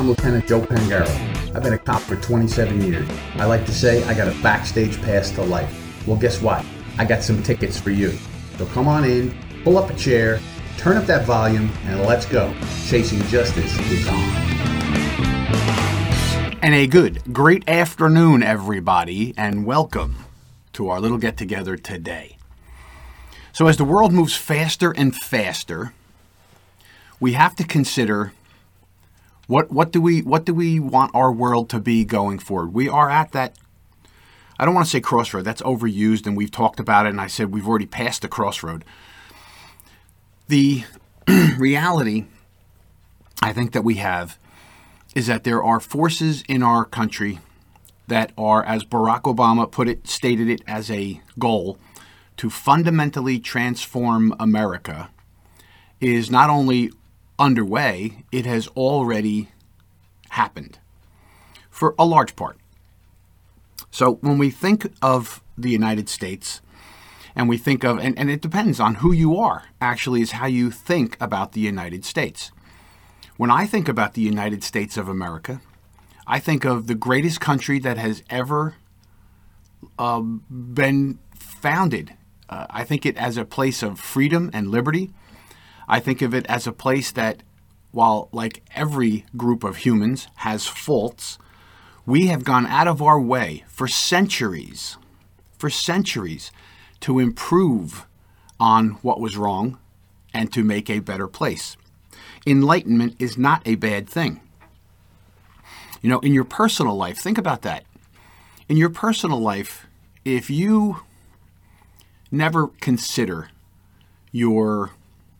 I'm Lieutenant Joe Pangaro. I've been a cop for 27 years. I like to say I got a backstage pass to life. Well, guess what? I got some tickets for you. So come on in, pull up a chair, turn up that volume, and let's go. Chasing Justice is on. And a great afternoon, everybody, and welcome to our little get-together today. So as the world moves faster and faster, we have to consider what do we want our world to be going forward. We are at that, I don't want to say crossroad, that's overused, and we've talked about it, and I said we've already passed the crossroad. The reality, I think, that we have is that there are forces in our country that are, as Barack Obama stated it as a goal, to fundamentally transform America, is not only underway, it has already happened for a large part. So when we think of the United States, and we think of, and it depends on who you are, actually, is how you think about the United States. When I think about the United States of America, I think of the greatest country that has ever been founded. I think it as a place of freedom and liberty. I think of it as a place that, while like every group of humans has faults, we have gone out of our way for centuries to improve on what was wrong and to make a better place. Enlightenment is not a bad thing. You know, in your personal life, think about that. In your personal life, if you never consider your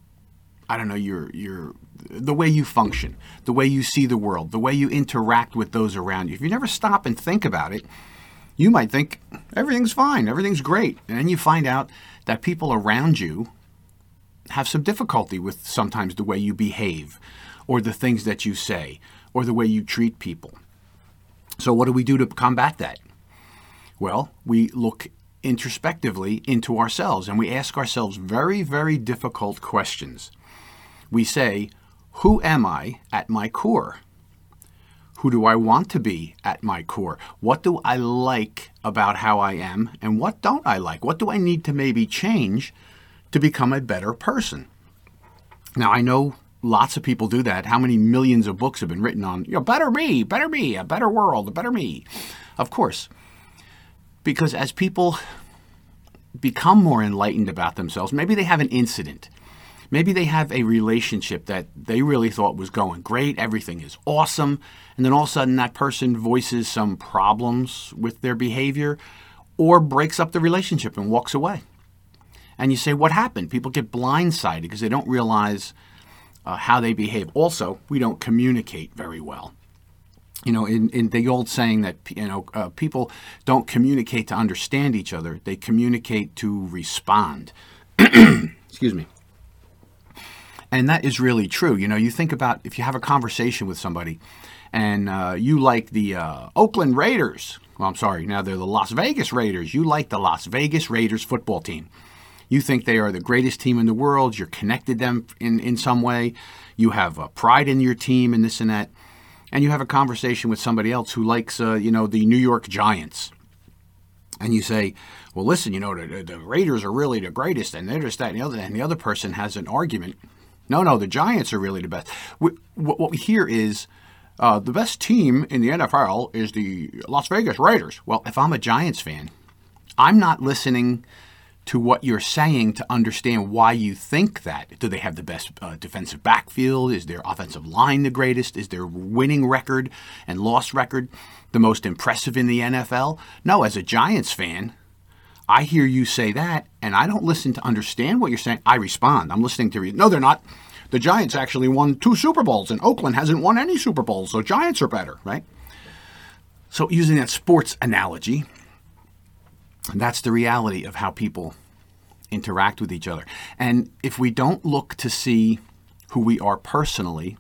the way you function, the way you see the world, the way you interact with those around you, if you never stop and think about it, you might think everything's fine, everything's great. And then you find out that people around you have some difficulty with sometimes the way you behave or the things that you say or the way you treat people. So what do we do to combat that? Well, we look introspectively into ourselves and we ask ourselves very, very difficult questions. We say, who am I at my core? Who do I want to be at my core? What do I like about how I am and what don't I like? What do I need to maybe change to become a better person? Now, I know lots of people do that. How many millions of books have been written on, better me, a better world, a better me? Of course, because as people become more enlightened about themselves, maybe they have an incident. Maybe they have a relationship that they really thought was going great, everything is awesome, and then all of a sudden that person voices some problems with their behavior or breaks up the relationship and walks away. And you say, what happened? People get blindsided because they don't realize how they behave. Also, we don't communicate very well. You know, in the old saying that, people don't communicate to understand each other. They communicate to respond. Excuse me. And that is really true. You know, you think about if you have a conversation with somebody and you like the Oakland Raiders. Well, I'm sorry. Now they're the Las Vegas Raiders. You like the Las Vegas Raiders football team. You think they are the greatest team in the world. You're connected to them in some way. You have pride in your team and this and that. And you have a conversation with somebody else who likes, the New York Giants. And you say, well, listen, the Raiders are really the greatest, and they're just that and the other. And the other person has an argument. No, the Giants are really the best. What we hear is the best team in the NFL is the Las Vegas Raiders. Well, if I'm a Giants fan, I'm not listening to what you're saying to understand why you think that. Do they have the best defensive backfield? Is their offensive line the greatest? Is their winning record and loss record the most impressive in the NFL? No, as a Giants fan, I hear you say that, and I don't listen to understand what you're saying. I respond. I'm listening to you. No, they're not. The Giants actually won 2 Super Bowls, and Oakland hasn't won any Super Bowls, so Giants are better, right? So using that sports analogy, that's the reality of how people interact with each other. And if we don't look to see who we are personally,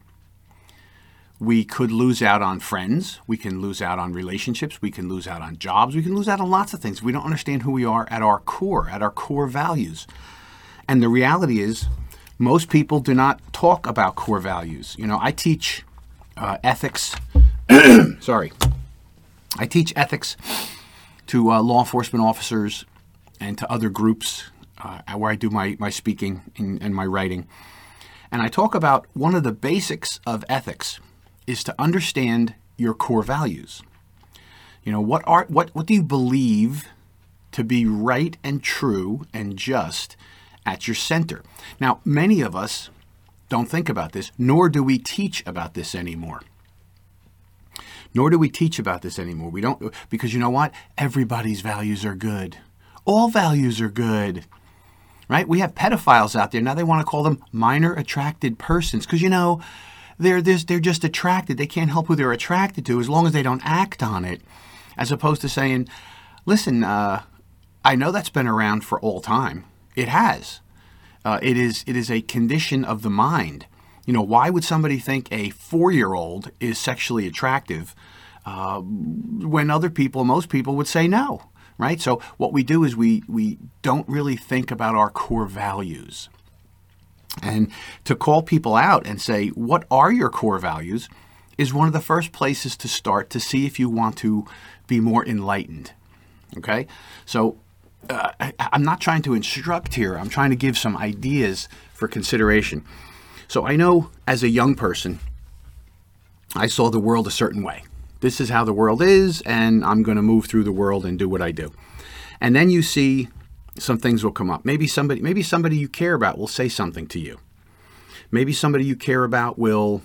we could lose out on friends, we can lose out on relationships, we can lose out on jobs, we can lose out on lots of things. We don't understand who we are at our core values. And the reality is, most people do not talk about core values. You know, I teach ethics. Sorry. I teach ethics to law enforcement officers and to other groups where I do my speaking and my writing. And I talk about one of the basics of ethics is to understand your core values. You know, what do you believe to be right and true and just at your center? Now, many of us don't think about this, nor do we teach about this anymore. We don't, because you know what? Everybody's values are good. All values are good, right? We have pedophiles out there. Now they want to call them minor attracted persons because, you know, they're just attracted. They can't help who they're attracted to as long as they don't act on it, as opposed to saying, listen, I know that's been around for all time. It has. It is a condition of the mind. You know, why would somebody think a 4-year-old is sexually attractive when most people would say no, right? So what we do is we don't really think about our core values. And to call people out and say, what are your core values, is one of the first places to start to see if you want to be more enlightened, okay? So I'm not trying to instruct here. I'm trying to give some ideas for consideration. So I know as a young person, I saw the world a certain way. This is how the world is, and I'm going to move through the world and do what I do. And then you see some things will come up. Maybe somebody you care about will say something to you. Maybe somebody you care about will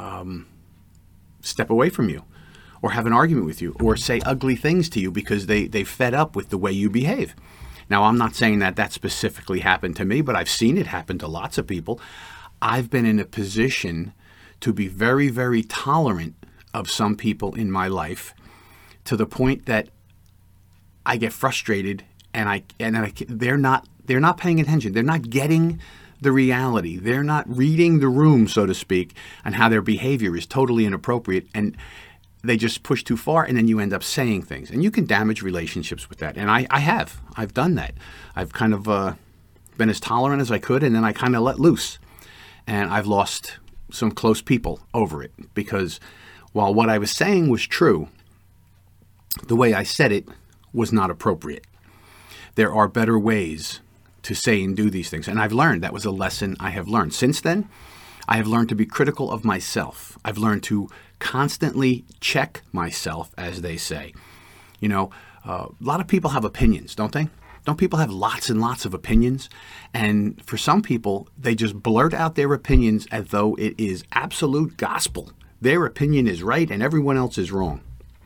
step away from you, or have an argument with you, or say ugly things to you because they fed up with the way you behave. Now, I'm not saying that specifically happened to me, but I've seen it happen to lots of people. I've been in a position to be very, very tolerant of some people in my life, to the point that I get frustrated and they're not paying attention. They're not getting the reality. They're not reading the room, so to speak, and how their behavior is totally inappropriate, and they just push too far, and then you end up saying things. And you can damage relationships with that. And I've done that. I've kind of been as tolerant as I could, and then I kind of let loose. And I've lost some close people over it, because while what I was saying was true, the way I said it was not appropriate. There are better ways to say and do these things. And I've learned, that was a lesson I have learned. Since then, I have learned to be critical of myself. I've learned to constantly check myself, as they say. You know, a lot of people have opinions, don't they? Don't people have lots and lots of opinions? And for some people, they just blurt out their opinions as though it is absolute gospel. Their opinion is right and everyone else is wrong.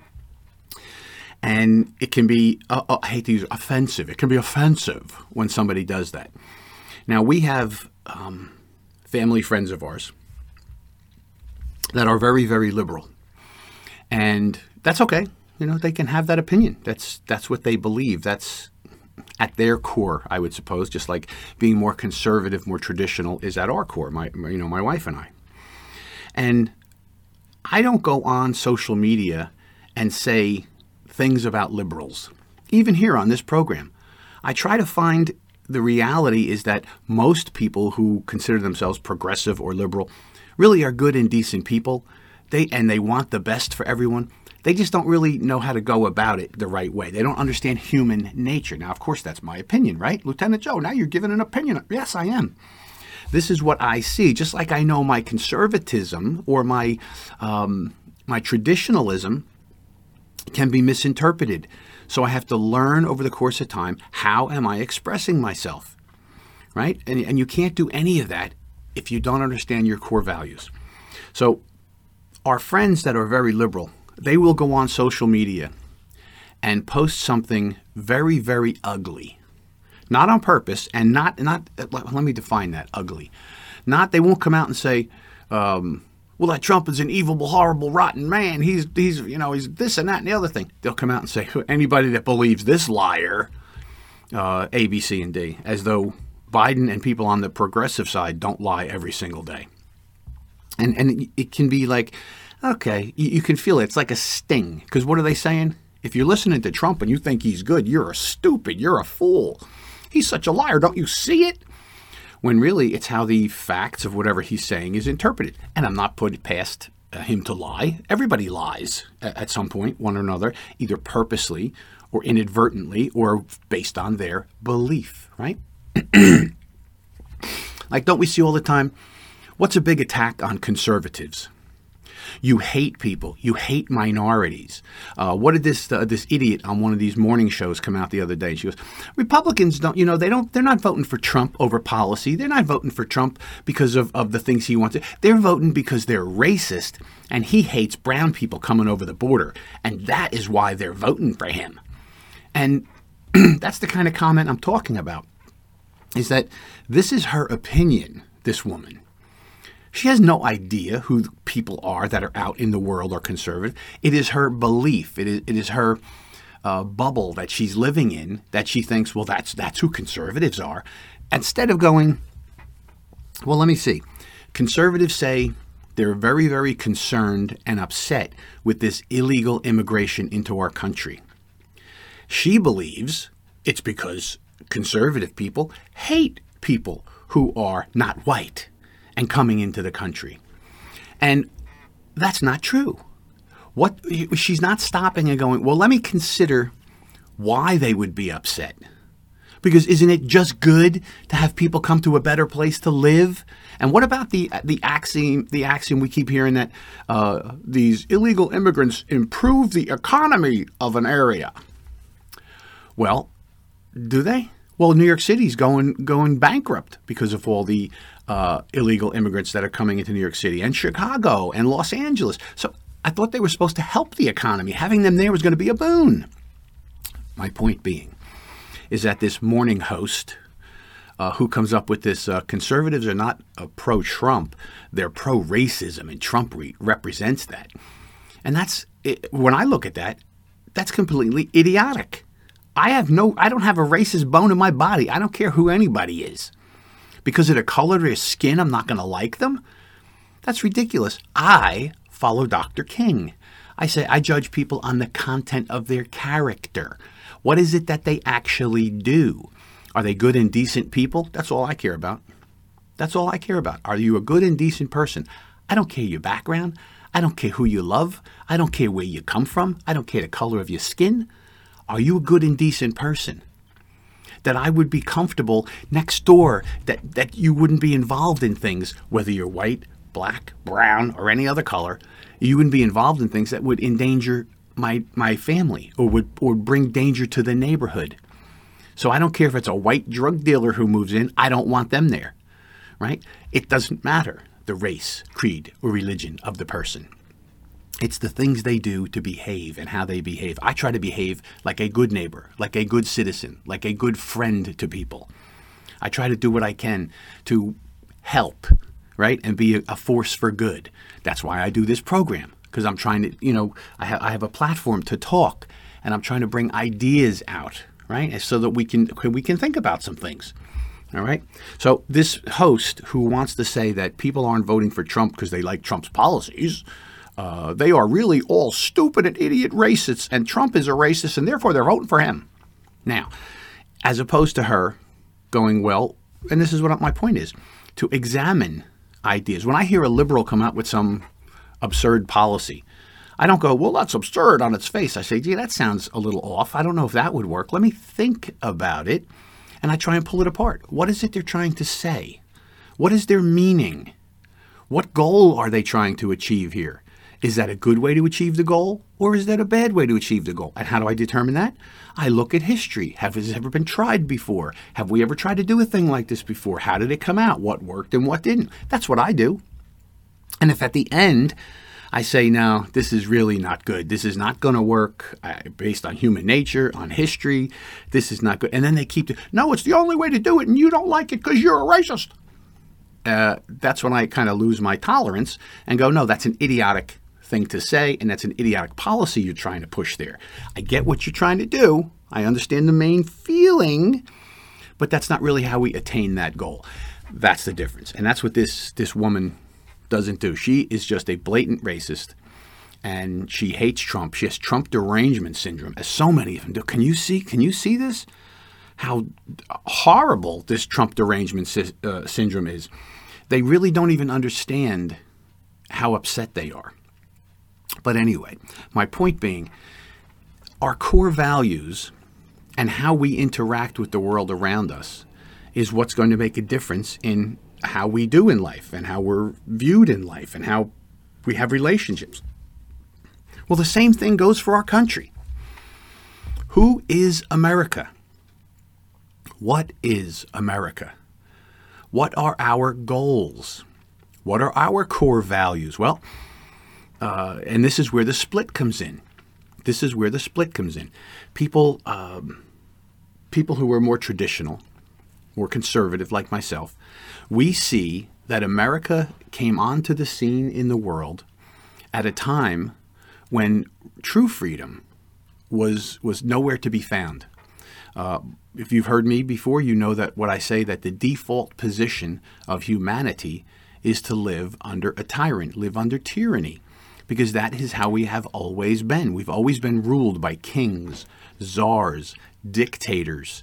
And it can be, I hate to use offensive. It can be offensive when somebody does that. Now, we have family friends of ours that are very, very liberal. And that's okay. You know, they can have that opinion. That's what they believe. That's at their core, I would suppose, just like being more conservative, more traditional is at our core, my wife and I. And I don't go on social media and say things about liberals. Even here on this program, I try to find the reality is that most people who consider themselves progressive or liberal really are good and decent people. They want the best for everyone. They just don't really know how to go about it the right way. They don't understand human nature. Now, of course, that's my opinion, right? Lieutenant Joe, now you're giving an opinion. Yes, I am. This is what I see. Just like I know my conservatism or my traditionalism can be misinterpreted. So I have to learn over the course of time, how am I expressing myself, right? And you can't do any of that if you don't understand your core values. So our friends that are very liberal, they will go on social media and post something very, very ugly. Not on purpose, and not. Let me define that, ugly. They won't come out and say, well, that Trump is an evil, horrible, rotten man. He's this and that and the other thing. They'll come out and say, anybody that believes this liar, A, B, C, and D, as though Biden and people on the progressive side don't lie every single day. And it can be like, okay, you can feel it. It's like a sting. Because what are they saying? If you're listening to Trump and you think he's good, you're a stupid. You're a fool. He's such a liar. Don't you see it? When really it's how the facts of whatever he's saying is interpreted. And I'm not putting past him to lie. Everybody lies at some point, one or another, either purposely or inadvertently or based on their belief, right? Like, don't we see all the time, what's a big attack on conservatives? You hate people. You hate minorities. What did this idiot on one of these morning shows come out the other day? She goes, Republicans don't, they're not voting for Trump over policy. They're not voting for Trump because of the things he wants. They're voting because they're racist and he hates brown people coming over the border. And that is why they're voting for him. And that's the kind of comment I'm talking about, is that this is her opinion, this woman. She has no idea who the people are that are out in the world are conservative. It is her belief. It is her bubble that she's living in, that she thinks, well, that's who conservatives are. Instead of going, well, let me see. Conservatives say they're very, very concerned and upset with this illegal immigration into our country. She believes it's because conservative people hate people who are not white and coming into the country. And that's not true. She's not stopping and going, well, let me consider why they would be upset. Because isn't it just good to have people come to a better place to live? And what about the axiom we keep hearing that these illegal immigrants improve the economy of an area? Well, do they? Well, New York City's going bankrupt because of all the illegal immigrants that are coming into New York City, and Chicago and Los Angeles. So I thought they were supposed to help the economy. Having them there was going to be a boon. My point being is that this morning host who comes up with this, conservatives are not pro-Trump, they're pro-racism, and Trump represents that. And when I look at that, that's completely idiotic. I don't have a racist bone in my body. I don't care who anybody is. Because of the color of their skin, I'm not going to like them? That's ridiculous. I follow Dr. King. I say I judge people on the content of their character. What is it that they actually do? Are they good and decent people? That's all I care about. That's all I care about. Are you a good and decent person? I don't care your background. I don't care who you love. I don't care where you come from. I don't care the color of your skin. Are you a good and decent person? That I would be comfortable next door, that you wouldn't be involved in things, whether you're white, black, brown, or any other color, you wouldn't be involved in things that would endanger my family or would bring danger to the neighborhood. So I don't care if it's a white drug dealer who moves in, I don't want them there, right? It doesn't matter the race, creed, or religion of the person. It's the things they do to behave and how they behave. I try to behave like a good neighbor, like a good citizen, like a good friend to people. I try to do what I can to help, right, and be a force for good. That's why I do this program, because I'm trying to, I have a platform to talk, and I'm trying to bring ideas out, right, so that we can think about some things. All right. So this host who wants to say that people aren't voting for Trump because they like Trump's policies. They are really all stupid and idiot racists, and Trump is a racist, and therefore they're voting for him. Now, as opposed to her going, well, and this is what my point is, to examine ideas. When I hear a liberal come out with some absurd policy, I don't go, well, that's absurd on its face. I say, gee, that sounds a little off. I don't know if that would work. Let me think about it, and I try and pull it apart. What is it they're trying to say? What is their meaning? What goal are they trying to achieve here? Is that a good way to achieve the goal, or is that a bad way to achieve the goal? And how do I determine that? I look at history. Has this ever been tried before? Have we ever tried to do a thing like this before? How did it come out? What worked and what didn't? That's what I do. And if at the end I say, no, this is really not good, this is not going to work based on human nature, on history, this is not good. And then they keep, no, it's the only way to do it, and you don't like it because you're a racist. That's when I kind of lose my tolerance and go, no, that's an idiotic thing to say, and that's an idiotic policy you're trying to push there. I get what you're trying to do. I understand the main feeling, but that's not really how we attain that goal. That's the difference. And that's what this woman doesn't do. She is just a blatant racist, and she hates Trump. She has Trump derangement syndrome, as so many of them do. Can you see this? How horrible this Trump derangement syndrome is. They really don't even understand how upset they are. But anyway, my point being, our core values and how we interact with the world around us is what's going to make a difference in how we do in life and how we're viewed in life and how we have relationships. Well, the same thing goes for our country. Who is America? What is America? What are our goals? What are our core values? Well, and this is where the split comes in. This is where the split comes in. People who are more traditional, more conservative like myself, we see that America came onto the scene in the world at a time when true freedom was nowhere to be found. If you've heard me before, you know that what I say, that the default position of humanity is to live under a tyrant, live under tyranny, because that is how we have always been. We've always been ruled by kings, czars, dictators,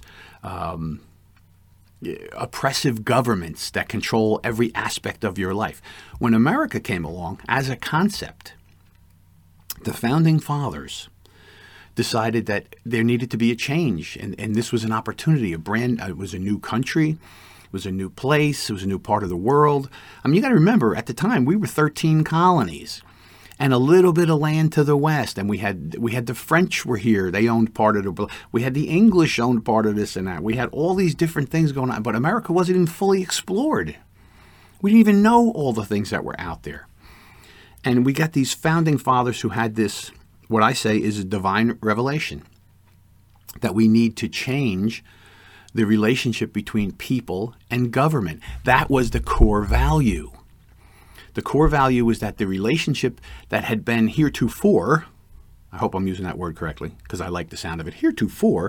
oppressive governments that control every aspect of your life. When America came along as a concept, the founding fathers decided that there needed to be a change, and this was an opportunity. It was a new country, it was a new place, it was a new part of the world. I mean, you got to remember, at the time we were 13 colonies and a little bit of land to the west, and we had the French were here, they owned part of the. We had the English owned part of this and that. We had all these different things going on, but America wasn't even fully explored. We didn't even know all the things that were out there, and we got these founding fathers who had this. What I say is a divine revelation that we need to change the relationship between people and government. That was the core value. The core value was that the relationship that had been heretofore, I hope I'm using that word correctly because I like the sound of it, heretofore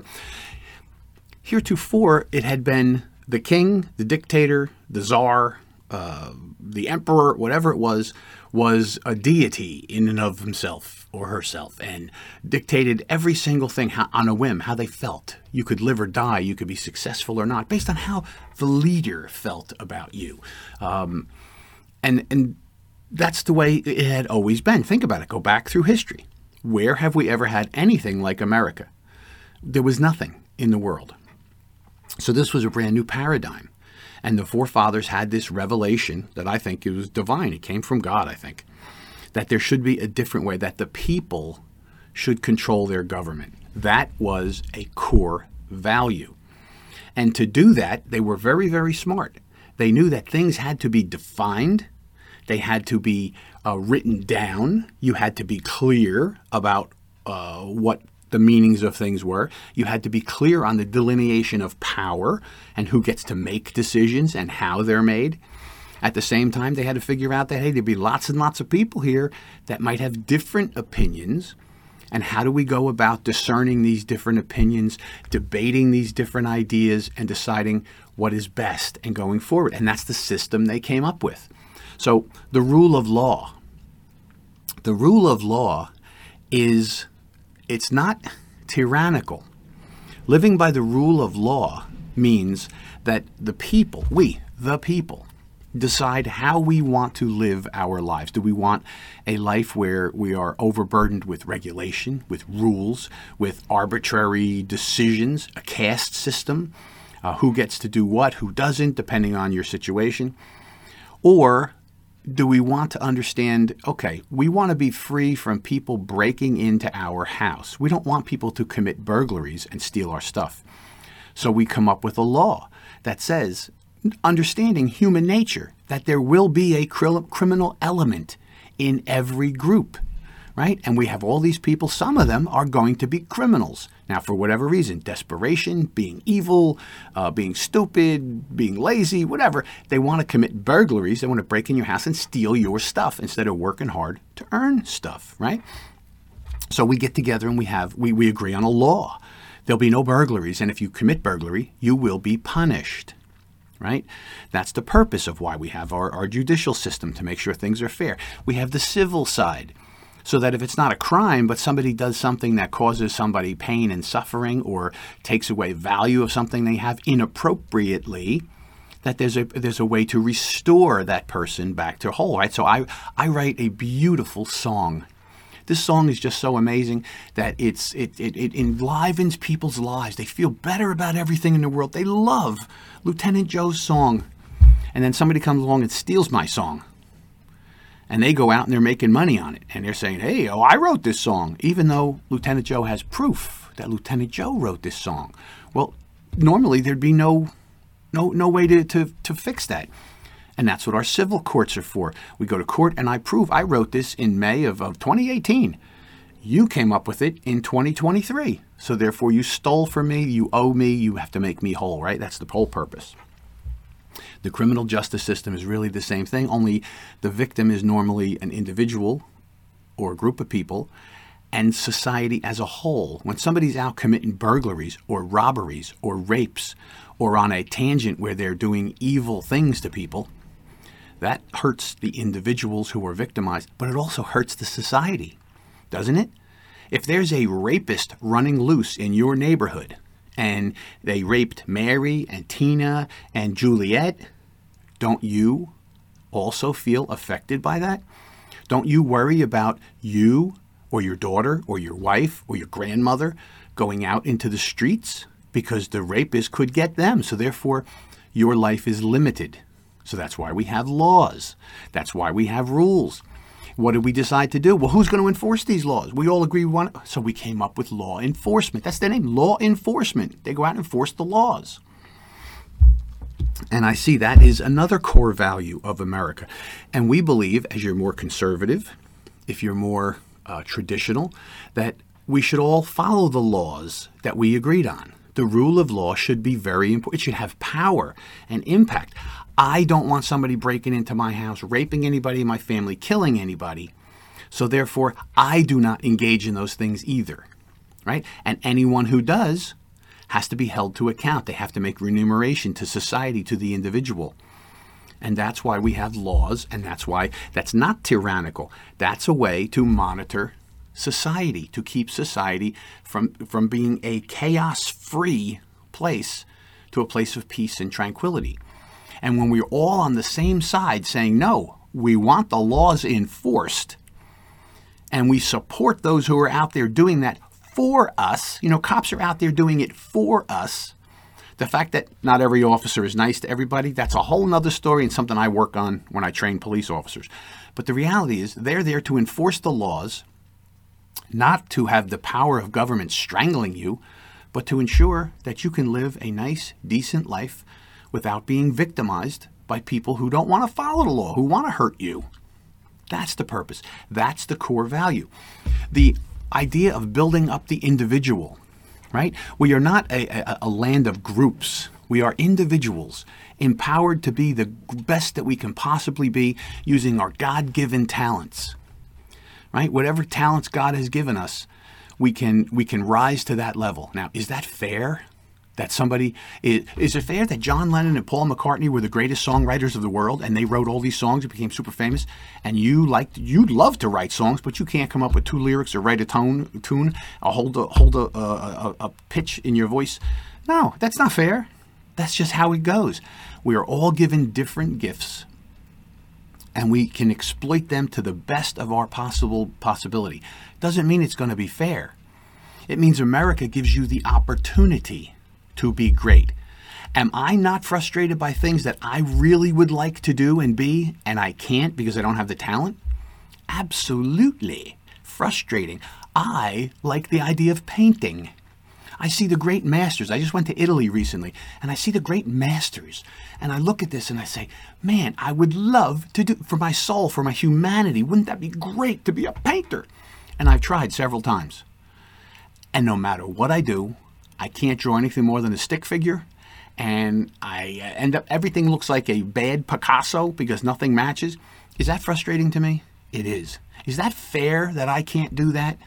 it had been the king, the dictator, the czar, the emperor, whatever it was a deity in and of himself or herself and dictated every single thing on a whim, how they felt. You could live or die, you could be successful or not, based on how the leader felt about you. And that's the way it had always been. Think about it. Go back through history. Where have we ever had anything like America? There was nothing in the world. So this was a brand new paradigm. And the forefathers had this revelation that I think it was divine. It came from God, I think, that there should be a different way, that the people should control their government. That was a core value. And to do that, they were very, very smart. They knew that things had to be defined. They had to be written down. You had to be clear about what the meanings of things were. You had to be clear on the delineation of power and who gets to make decisions and how they're made. At the same time, they had to figure out that, hey, there'd be lots and lots of people here that might have different opinions. And how do we go about discerning these different opinions, debating these different ideas, and deciding what is best and going forward? And that's the system they came up with. So the rule of law. The rule of law is, it's not tyrannical. Living by the rule of law means that the people, we, the people, decide how we want to live our lives. Do we want a life where we are overburdened with regulation, with rules, with arbitrary decisions, a caste system, who gets to do what, who doesn't, depending on your situation? Or do we want to understand, okay, we want to be free from people breaking into our house. We don't want people to commit burglaries and steal our stuff. So we come up with a law that says, understanding human nature, that there will be a criminal element in every group, right? And we have all these people, some of them are going to be criminals. Now, for whatever reason, desperation, being evil, being stupid, being lazy, whatever, they want to commit burglaries. They want to break in your house and steal your stuff instead of working hard to earn stuff, right? So we get together and we agree on a law. There'll be no burglaries, and if you commit burglary, you will be punished, right? That's the purpose of why we have our judicial system, to make sure things are fair. We have the civil side, so that if it's not a crime, but somebody does something that causes somebody pain and suffering or takes away value of something they have inappropriately, that there's a way to restore that person back to whole, right? So I write a beautiful song This song is just so amazing that it enlivens people's lives. They feel better about everything in the world. They love Lieutenant Joe's song. And then somebody comes along and steals my song. And they go out and they're making money on it. And they're saying, hey, I wrote this song, even though Lieutenant Joe has proof that Lieutenant Joe wrote this song. Well, normally there'd be no way to fix that. And that's what our civil courts are for. We go to court and I prove I wrote this in May of 2018. You came up with it in 2023. So therefore you stole from me, you owe me, you have to make me whole, right? That's the whole purpose. The criminal justice system is really the same thing, only the victim is normally an individual or a group of people, and society as a whole. When somebody's out committing burglaries or robberies or rapes or on a tangent where they're doing evil things to people, that hurts the individuals who are victimized, but it also hurts the society, doesn't it? If there's a rapist running loose in your neighborhood and they raped Mary and Tina and Juliet, don't you also feel affected by that? Don't you worry about you or your daughter or your wife or your grandmother going out into the streets because the rapist could get them? So therefore, your life is limited. So that's why we have laws. That's why we have rules. What did we decide to do? Well, who's going to enforce these laws? We all agree we want it. So we came up with law enforcement. That's the name, law enforcement. They go out and enforce the laws. And I see that is another core value of America. And we believe, as you're more conservative, if you're more traditional, that we should all follow the laws that we agreed on. The rule of law should be very important. It should have power and impact. I don't want somebody breaking into my house, raping anybody in my family, killing anybody. So therefore, I do not engage in those things either, right? And anyone who does has to be held to account. They have to make remuneration to society, to the individual. And that's why we have laws, and that's why that's not tyrannical. That's a way to monitor society, to keep society from being a chaos-free place to a place of peace and tranquility. And when we're all on the same side saying, no, we want the laws enforced, and we support those who are out there doing that for us, cops are out there doing it for us. The fact that not every officer is nice to everybody, that's a whole nother story and something I work on when I train police officers. But the reality is they're there to enforce the laws, not to have the power of government strangling you, but to ensure that you can live a nice, decent life without being victimized by people who don't want to follow the law, who want to hurt you. That's the purpose. That's the core value. The idea of building up the individual, right? We are not a land of groups. We are individuals empowered to be the best that we can possibly be using our God-given talents, right? Whatever talents God has given us, we can rise to that level. Now, is that fair? That somebody is it fair that John Lennon and Paul McCartney were the greatest songwriters of the world, and they wrote all these songs and became super famous, and you'd love to write songs, but you can't come up with 2 lyrics or write a tune, or hold a pitch in your voice? No, that's not fair. That's just how it goes. We are all given different gifts, and we can exploit them to the best of our possibility. Doesn't mean it's going to be fair. It means America gives you the opportunity to be great. Am I not frustrated by things that I really would like to do and be, and I can't because I don't have the talent? Absolutely. Frustrating. I like the idea of painting. I see the great masters. I just went to Italy recently, and I see the great masters. And I look at this and I say, man, I would love to do, for my soul, for my humanity, wouldn't that be great to be a painter? And I've tried several times. And no matter what I do, I can't draw anything more than a stick figure, and I end up, everything looks like a bad Picasso because nothing matches. Is that frustrating to me? It is. Is that fair that I can't do that?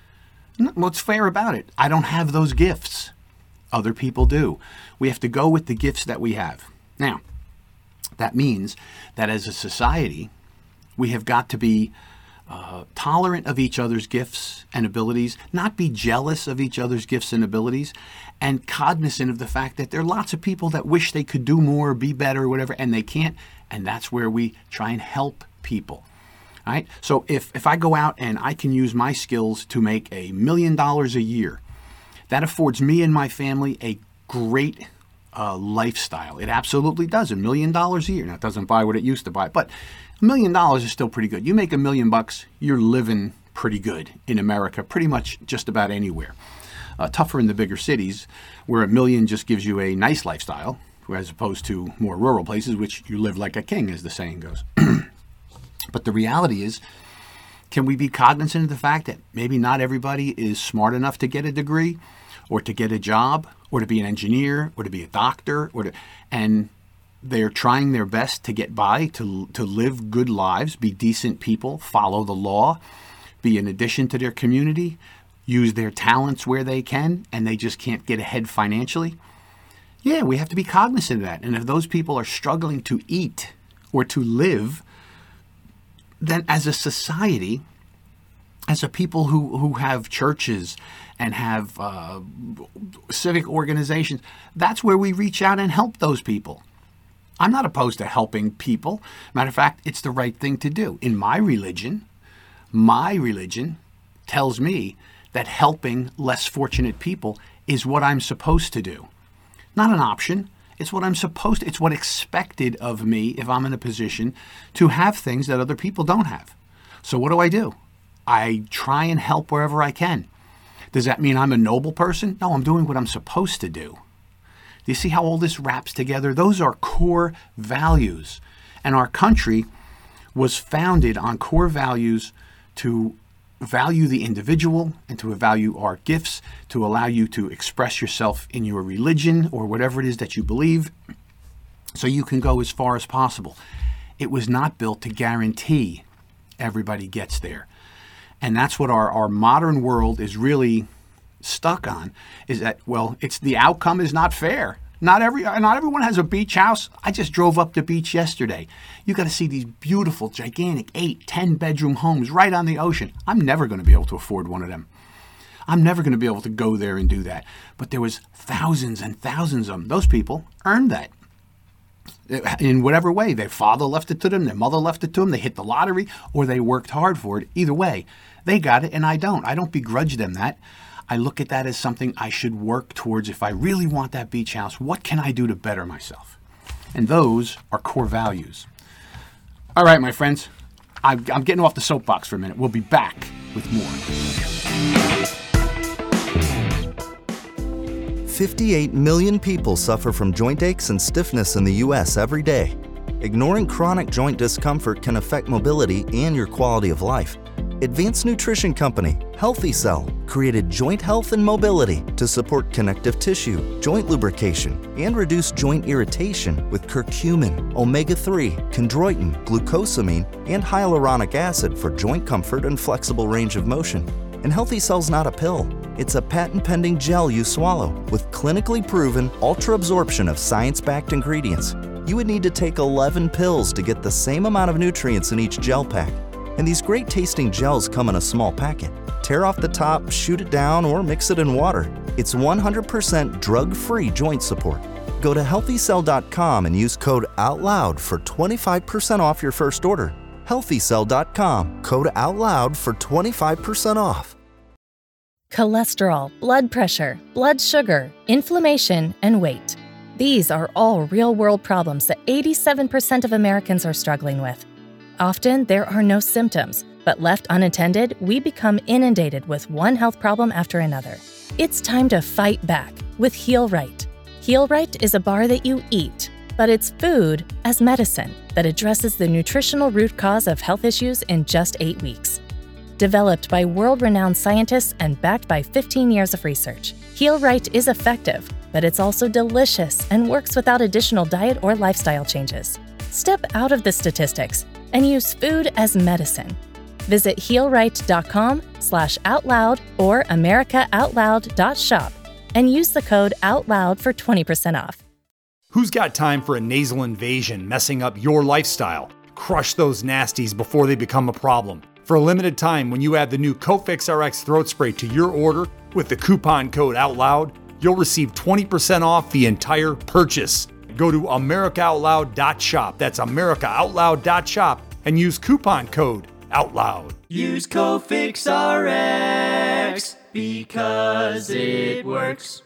What's fair about it? I don't have those gifts. Other people do. We have to go with the gifts that we have. Now, that means that as a society, we have got to be tolerant of each other's gifts and abilities, not be jealous of each other's gifts and abilities, and cognizant of the fact that there are lots of people that wish they could do more, be better, or whatever, and they can't, and that's where we try and help people. All right? So if I go out and I can use my skills to make $1 million a year, that affords me and my family a great lifestyle. It absolutely does. $1 million a year. Now, it doesn't buy what it used to buy, but $1 million is still pretty good. You make $1 million, you're living pretty good in America, pretty much just about anywhere. Tougher in the bigger cities, where $1 million just gives you a nice lifestyle, as opposed to more rural places, which you live like a king, as the saying goes. But the reality is, can we be cognizant of the fact that maybe not everybody is smart enough to get a degree or to get a job or to be an engineer or to be a doctor and they're trying their best to get by, to live good lives, be decent people, follow the law, be an addition to their community, use their talents where they can, and they just can't get ahead financially? Yeah, we have to be cognizant of that. And if those people are struggling to eat or to live, then as a society, as a people who have churches and have civic organizations, that's where we reach out and help those people. I'm not opposed to helping people. Matter of fact, it's the right thing to do. In my religion tells me that helping less fortunate people is what I'm supposed to do. Not an option. It's what I'm supposed to. It's what expected of me if I'm in a position to have things that other people don't have. So what do? I try and help wherever I can. Does that mean I'm a noble person? No, I'm doing what I'm supposed to do. Do you see how all this wraps together? Those are core values. And our country was founded on core values to value the individual and to value our gifts, to allow you to express yourself in your religion or whatever it is that you believe, so you can go as far as possible. It was not built to guarantee everybody gets there. And that's what our modern world is really stuck on, is that, well, it's the outcome is not fair. Not everyone has a beach house. I just drove up the beach yesterday. You got to see these beautiful, gigantic 8, 10-bedroom homes right on the ocean. I'm never going to be able to afford one of them. I'm never going to be able to go there and do that. But there was thousands and thousands of them. Those people earned that in whatever way. Their father left it to them, their mother left it to them, they hit the lottery, or they worked hard for it. Either way, they got it and I don't. I don't begrudge them that. I look at that as something I should work towards. If I really want that beach house, what can I do to better myself? And those are core values. All right, my friends, I'm getting off the soapbox for a minute. We'll be back with more. 58 million people suffer from joint aches and stiffness in the U.S. every day. Ignoring chronic joint discomfort can affect mobility and your quality of life. Advanced nutrition company Healthy Cell created Joint Health and Mobility to support connective tissue, joint lubrication, and reduce joint irritation with curcumin, omega-3, chondroitin, glucosamine, and hyaluronic acid for joint comfort and flexible range of motion. And Healthy Cell's not a pill. It's a patent-pending gel you swallow with clinically proven ultra-absorption of science-backed ingredients. You would need to take 11 pills to get the same amount of nutrients in each gel pack. And these great tasting gels come in a small packet. Tear off the top, shoot it down, or mix it in water. It's 100% drug-free joint support. Go to healthycell.com and use code OUTLOUD for 25% off your first order. healthycell.com, code OUTLOUD for 25% off. Cholesterol, blood pressure, blood sugar, inflammation, and weight. These are all real-world problems that 87% of Americans are struggling with. Often, there are no symptoms, but left unattended, we become inundated with one health problem after another. It's time to fight back with Heal Right. Heal Right is a bar that you eat, but it's food as medicine that addresses the nutritional root cause of health issues in just 8 weeks. Developed by world-renowned scientists and backed by 15 years of research, Heal Right is effective, but it's also delicious and works without additional diet or lifestyle changes. Step out of the statistics and use food as medicine. Visit healright.com/outloud or americaoutloud.shop and use the code OUTLOUD for 20% off. Who's got time for a nasal invasion messing up your lifestyle? Crush those nasties before they become a problem. For a limited time, when you add the new Cofix RX throat spray to your order with the coupon code OUTLOUD, you'll receive 20% off the entire purchase. Go to americaoutloud.shop, that's americaoutloud.shop, and use coupon code out loud. Use Cofix RX because it works.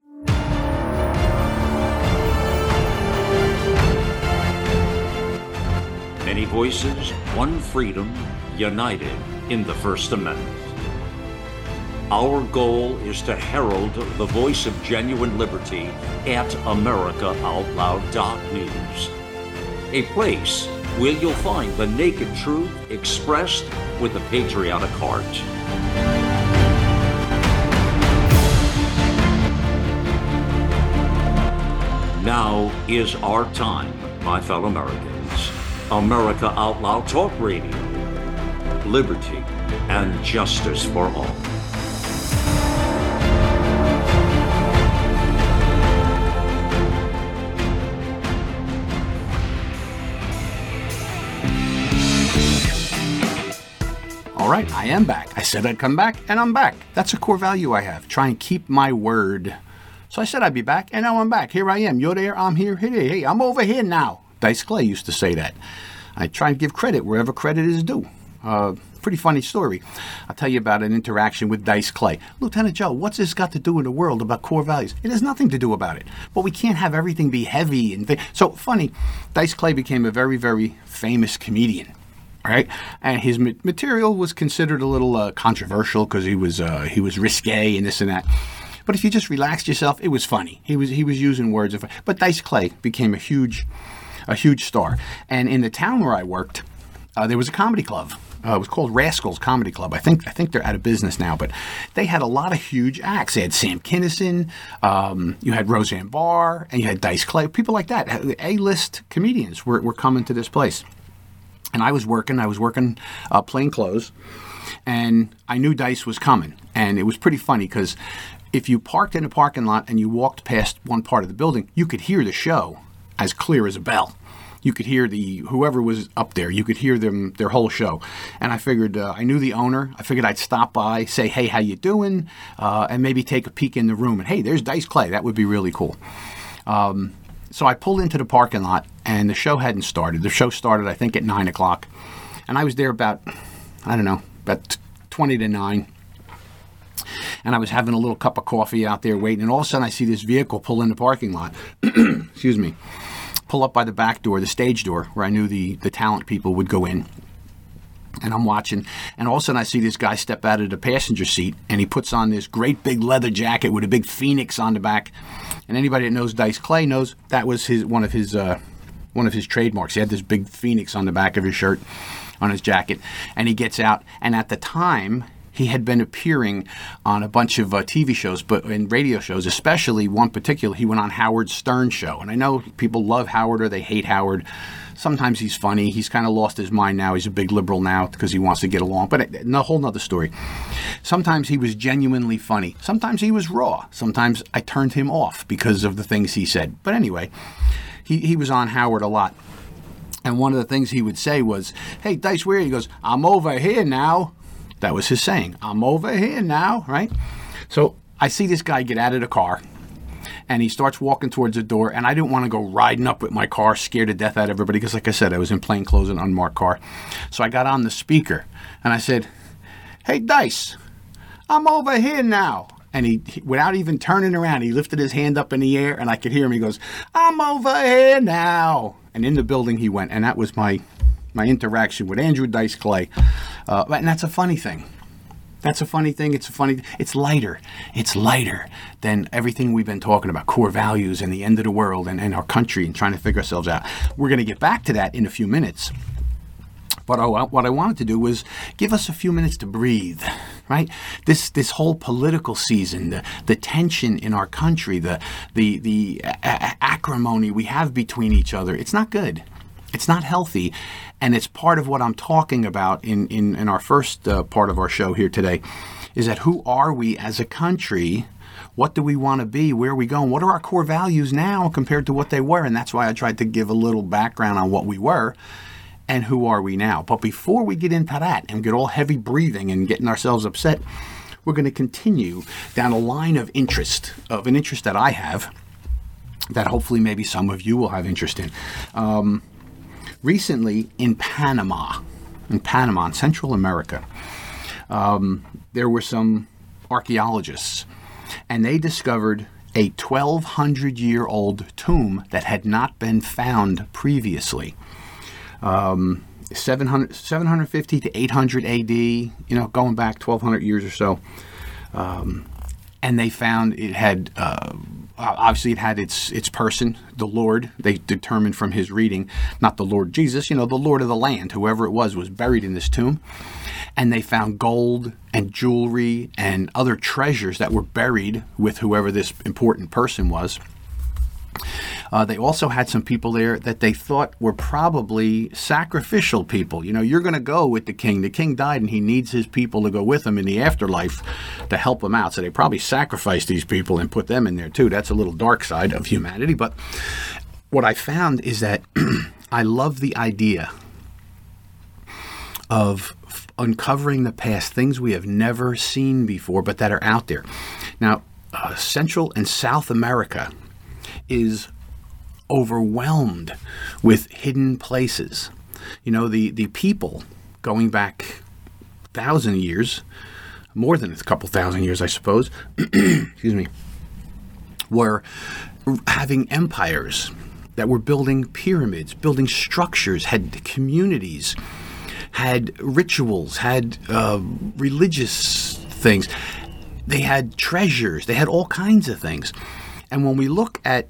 Many voices, one freedom, united in the First Amendment. Our goal is to herald the voice of genuine liberty at AmericaOutloud.news, a place where you'll find the naked truth expressed with a patriotic heart. Now is our time, my fellow Americans. America Out Loud Talk Radio. Liberty and justice for all. All right, I am back. I said I'd come back, and I'm back. That's a core value I have. Try and keep my word. So I said I'd be back, and now I'm back. Here I am. You're there, I'm here. Hey, I'm over here now. Dice Clay used to say that. I try and give credit wherever credit is due. Pretty funny story. I'll tell you about an interaction with Dice Clay. Lieutenant Joe, what's this got to do in the world about core values? It has nothing to do about it. But we can't have everything be heavy. So funny, Dice Clay became a very, very famous comedian. Right, and his material was considered a little controversial because he was risque and this and that. But if you just relaxed yourself, it was funny. He was using words of. But Dice Clay became a huge star. And in the town where I worked, there was a comedy club. It was called Rascals Comedy Club. I think they're out of business now, but they had a lot of huge acts. They had Sam Kinison, you had Roseanne Barr, and you had Dice Clay. People like that, A-list comedians were coming to this place. And I was working plain clothes, and I knew Dice was coming. And it was pretty funny because if you parked in a parking lot and you walked past one part of the building, you could hear the show as clear as a bell. You could hear whoever was up there, you could hear their whole show. And I figured, I knew the owner. I figured I'd stop by, say, hey, how you doing? And maybe take a peek in the room. And hey, there's Dice Clay. That would be really cool. So I pulled into the parking lot, and the show hadn't started. The show started, I think, at 9 o'clock. And I was there about 20 to 9. And I was having a little cup of coffee out there waiting. And all of a sudden, I see this vehicle pull in the parking lot. Excuse me. Pull up by the back door, the stage door, where I knew the talent people would go in. And I'm watching, and all of a sudden I see this guy step out of the passenger seat, and he puts on this great big leather jacket with a big phoenix on the back. And anybody that knows Dice Clay knows that was one of his trademarks. He had this big phoenix on the back of his shirt, on his jacket, and he gets out. And at the time, he had been appearing on a bunch of TV shows, but in radio shows, especially one particular. He went on Howard Stern's show, and I know people love Howard or they hate Howard. Sometimes he's funny. He's kind of lost his mind now. He's a big liberal now because he wants to get along. But a whole nother story. Sometimes he was genuinely funny. Sometimes he was raw. Sometimes I turned him off because of the things he said. But anyway, he was on Howard a lot. And one of the things he would say was, hey, Dice, where are you? He goes, I'm over here now. That was his saying. I'm over here now, right? So I see this guy get out of the car. And he starts walking towards the door, and I didn't want to go riding up with my car, scared to death at everybody, because like I said, I was in plain clothes and unmarked car. So I got on the speaker, and I said, hey, Dice, I'm over here now. And he, without even turning around, he lifted his hand up in the air, and I could hear him. He goes, I'm over here now. And in the building he went, and that was my interaction with Andrew Dice Clay. And that's a funny thing. That's a funny thing. It's lighter. It's lighter than everything we've been talking about, core values and the end of the world and our country and trying to figure ourselves out. We're going to get back to that in a few minutes. But what I wanted to do was give us a few minutes to breathe, right? This whole political season, the tension in our country, the acrimony we have between each other, it's not good. It's not healthy, and it's part of what I'm talking about in our first part of our show here today, is that who are we as a country? What do we want to be? Where are we going? What are our core values now compared to what they were? And that's why I tried to give a little background on what we were and who are we now. But before we get into that and get all heavy breathing and getting ourselves upset, we're going to continue down a line of interest, an interest that I have, that hopefully maybe some of you will have interest in. Recently in Panama, in Panama, in Central America, there were some archaeologists, and they discovered a 1,200-year-old tomb that had not been found previously. 750 to 800 AD, going back 1,200 years or so. And they found it had, obviously it had its person, the Lord. They determined from his reading, not the Lord Jesus, the Lord of the land, whoever it was buried in this tomb. And they found gold and jewelry and other treasures that were buried with whoever this important person was. They also had some people there that they thought were probably sacrificial people. You're going to go with the king. The king died, and he needs his people to go with him in the afterlife to help him out. So they probably sacrificed these people and put them in there, too. That's a little dark side of humanity. But what I found is that I love the idea of uncovering the past, things we have never seen before, but that are out there. Now, Central and South America is overwhelmed with hidden places. The people going back 1,000 years, more than a couple thousand years, I suppose, excuse me, were having empires that were building pyramids, building structures, had communities, had rituals, had religious things. They had treasures. They had all kinds of things. And when we look at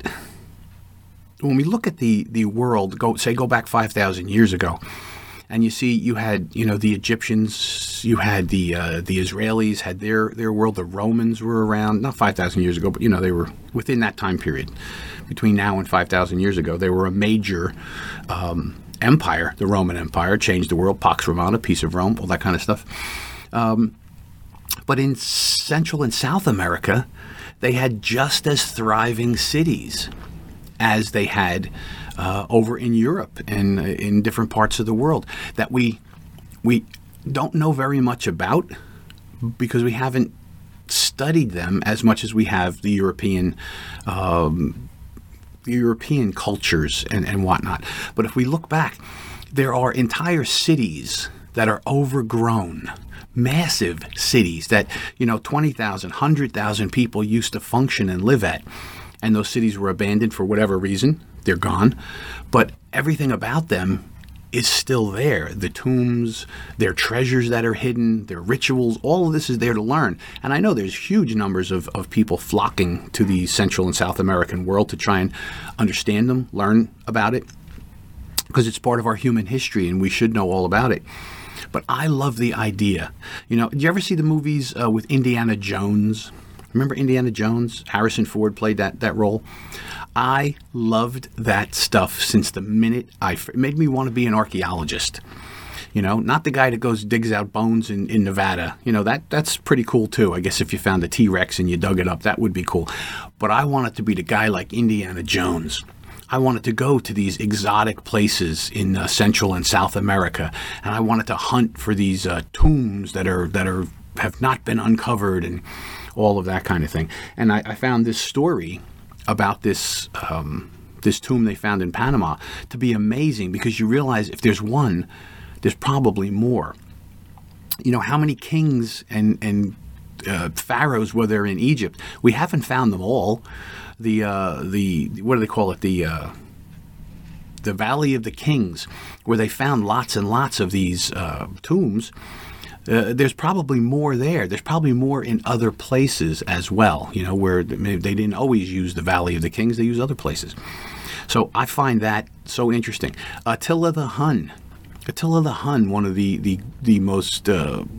the world, go back 5,000 years ago, and you see you had the Egyptians, you had the Israelis had their world. The Romans were around, not 5,000 years ago, but they were within that time period, between now and 5,000 years ago. They were a major empire. The Roman Empire changed the world. Pax Romana, peace of Rome, all that kind of stuff. But in Central and South America, they had just as thriving cities as they had over in Europe and in different parts of the world that we don't know very much about because we haven't studied them as much as we have the European cultures and whatnot. But if we look back, there are entire cities that are overgrown. Massive cities that, 20,000, 100,000 people used to function and live at. And those cities were abandoned for whatever reason. They're gone. But everything about them is still there. The tombs, their treasures that are hidden, their rituals, all of this is there to learn. And I know there's huge numbers of people flocking to the Central and South American world to try and understand them, learn about it, because it's part of our human history and we should know all about it. But I love the idea. Did you ever see the movies with Indiana Jones? Remember Indiana Jones? Harrison Ford played that role. I loved that stuff since the minute it made me want to be an archaeologist. Not the guy that digs out bones in Nevada. That's pretty cool too. I guess if you found a T-Rex and you dug it up, that would be cool. But I wanted to be the guy like Indiana Jones. I wanted to go to these exotic places in Central and South America, and I wanted to hunt for these tombs that have not been uncovered and all of that kind of thing. And I found this story about this tomb they found in Panama to be amazing because you realize if there's one, there's probably more. How many kings and pharaohs were there in Egypt? We haven't found them all. The what do they call it? The Valley of the Kings, where they found lots and lots of these tombs. There's probably more there. There's probably more in other places as well, where they didn't always use the Valley of the Kings. They use other places. So I find that so interesting. Attila the Hun, one of the most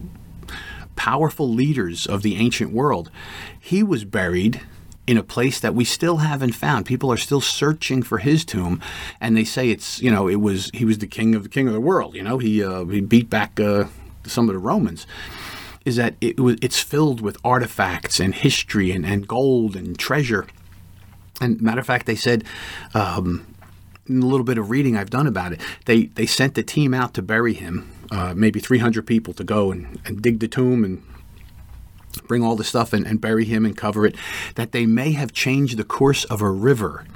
powerful leaders of the ancient world, he was buried in a place that we still haven't found. People are still searching for his tomb, and they say it's he was the king of the world. He beat back some of the Romans. Is that it's filled with artifacts and history and gold and treasure. And matter of fact, they said in a little bit of reading I've done about it, they sent the team out to bury him, maybe 300 people to go and dig the tomb and bring all the stuff and bury him and cover it, that they may have changed the course of a river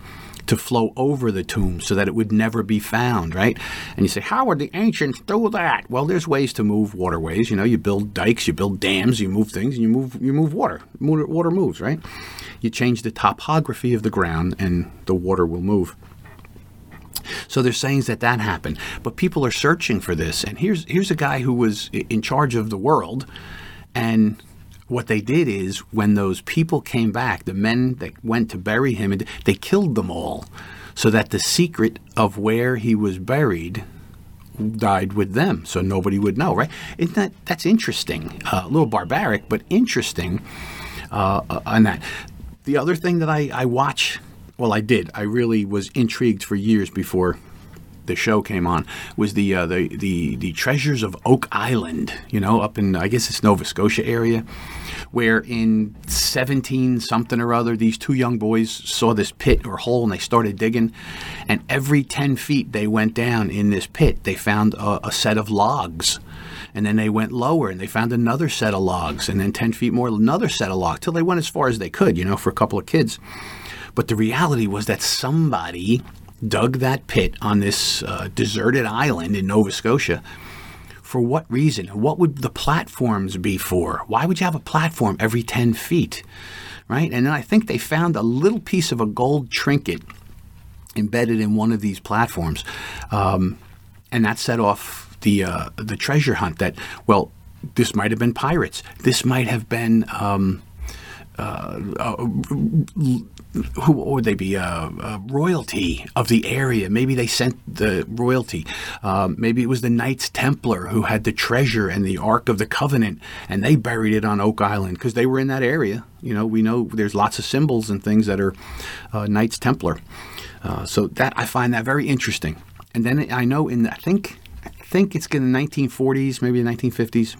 to flow over the tomb so that it would never be found, right? And you say, how would the ancients do that? Well, there's ways to move waterways. You build dikes, you build dams, you move things, and you move water. Water moves, right? You change the topography of the ground, and the water will move. So there's sayings that happened. But people are searching for this. And here's a guy who was in charge of the world, and what they did is when those people came back, the men that went to bury him, they killed them all so that the secret of where he was buried died with them, so nobody would know, right? That's interesting. A little barbaric, but interesting on that. The other thing that I watch, well, I really was intrigued for years before the show came on, was the treasures of Oak Island, up in, I guess it's Nova Scotia area, where in 17 something or other, these two young boys saw this pit or hole and they started digging, and every 10 feet they went down in this pit, they found a set of logs. And then they went lower and they found another set of logs, and then 10 feet more, another set of logs, till they went as far as they could, for a couple of kids. But the reality was that somebody dug that pit on this deserted island in Nova Scotia. For what reason? What would the platforms be for? Why would you have a platform every 10 feet, right? And then I think they found a little piece of a gold trinket embedded in one of these platforms, and that set off the treasure hunt. That, well, this might have been pirates. This might have been who would they be? Royalty of the area. Maybe they sent the royalty. Maybe it was the Knights Templar who had the treasure and the Ark of the Covenant, and they buried it on Oak Island because they were in that area. We know there's lots of symbols and things that are Knights Templar. So that, I find that very interesting. And then I know I think it's in the 1940s, maybe the 1950s.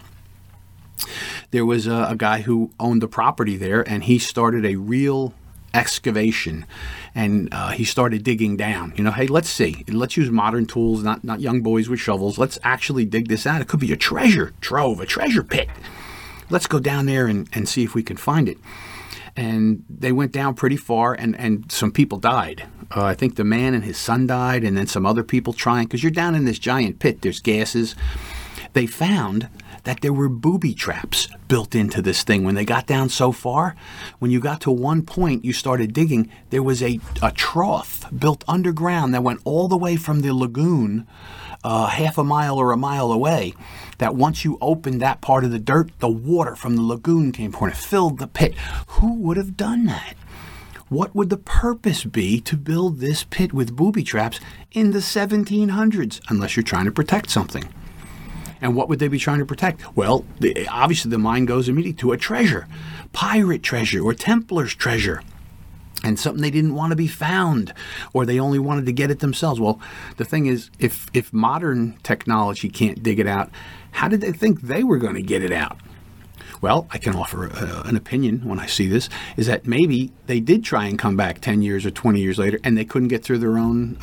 There was a guy who owned the property there, and he started a real excavation, and he started digging down. Hey, let's use modern tools, not young boys with shovels. Let's actually dig this out. It could be a treasure trove, a treasure pit. Let's go down there and see if we can find it. And they went down pretty far, and some people died. I think the man and his son died, and then some other people trying, because you're down in this giant pit, there's gases. They found that there were booby traps built into this thing. When they got down so far, when you got to one point, you started digging, there was a trough built underground that went all the way from the lagoon, half a mile or a mile away, that once you opened that part of the dirt, the water from the lagoon came pouring. It filled the pit. Who would have done that? What would the purpose be to build this pit with booby traps in the 1700s, unless you're trying to protect something? And what would they be trying to protect? Well, obviously the mind goes immediately to a treasure, pirate treasure or Templar's treasure, and something they didn't want to be found, or they only wanted to get it themselves. Well, the thing is, if modern technology can't dig it out, how did they think they were going to get it out? Well, I can offer an opinion when I see this, is that maybe they did try and come back 10 years or 20 years later, and they couldn't get through their own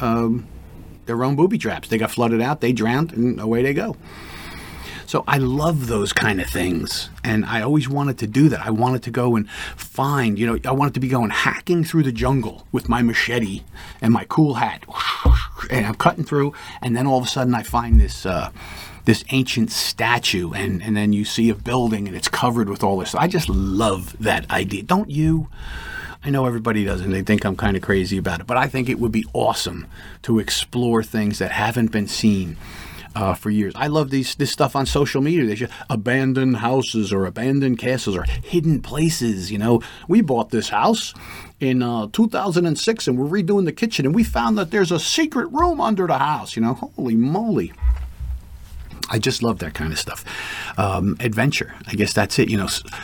booby traps. They got flooded out, they drowned, and away they go. So I love those kind of things, and I always wanted to do that. I wanted to go and find, I wanted to be going hacking through the jungle with my machete and my cool hat, and I'm cutting through, and then all of a sudden I find this ancient statue, and then you see a building, and it's covered with all this. I just love that idea. Don't you? I know everybody doesn't. They think I'm kind of crazy about it, but I think it would be awesome to explore things that haven't been seen for years. I love this stuff on social media. They show abandoned houses or abandoned castles or hidden places. We bought this house in 2006 and we're redoing the kitchen, and we found that there's a secret room under the house. Holy moly. I just love that kind of stuff. Adventure. I guess that's it.